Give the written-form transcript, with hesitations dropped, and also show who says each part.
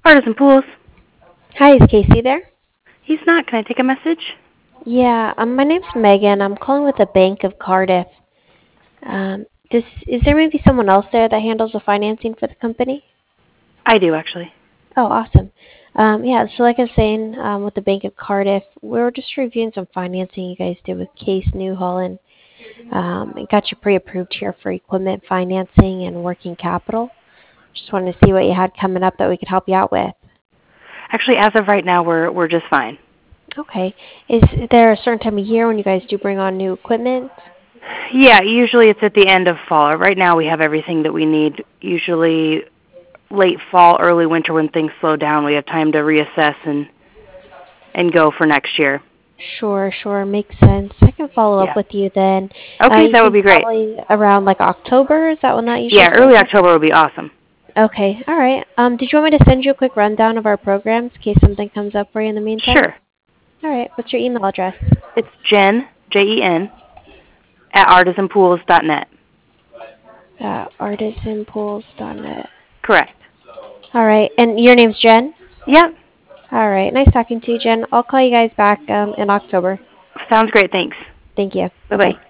Speaker 1: Artisan Pools.
Speaker 2: Hi, is Casey there?
Speaker 1: He's not. Can I take a message?
Speaker 2: Yeah, my name's Megan. I'm calling with the Bank of Cardiff. Is there maybe someone else there that handles the financing for the company?
Speaker 1: I do, actually.
Speaker 2: Oh, awesome. Yeah, so like I was saying, with the Bank of Cardiff, we were just reviewing some financing you guys did with Case New Holland. And got you pre-approved here for equipment financing and working capital. Just wanted to see what you had coming up that we could help you out with.
Speaker 1: Actually, as of right now, we're just fine.
Speaker 2: Okay. Is there a certain time of year when you guys do bring on new equipment?
Speaker 1: Yeah, usually it's at the end of fall. Right now we have everything that we need. Usually late fall, early winter when things slow down, we have time to reassess and go for next year.
Speaker 2: Sure. Makes sense. I can follow up
Speaker 1: Yeah.
Speaker 2: with you then.
Speaker 1: Okay,
Speaker 2: You
Speaker 1: that would
Speaker 2: think
Speaker 1: be great.
Speaker 2: probably around like October? Is that when that usually
Speaker 1: Yeah,
Speaker 2: starts?
Speaker 1: early October would be awesome.
Speaker 2: Okay, all right. Did you want me to send you a quick rundown of our programs in case something comes up for you in the meantime?
Speaker 1: Sure.
Speaker 2: All right. What's your email address?
Speaker 1: It's Jen, Jen, at artisanpools.net.
Speaker 2: Artisanpools.net.
Speaker 1: Correct.
Speaker 2: All right. And your name's Jen?
Speaker 1: Yep.
Speaker 2: All right. Nice talking to you, Jen. I'll call you guys back in October.
Speaker 1: Sounds great. Thanks.
Speaker 2: Thank you.
Speaker 1: Bye-bye.
Speaker 2: Bye-bye.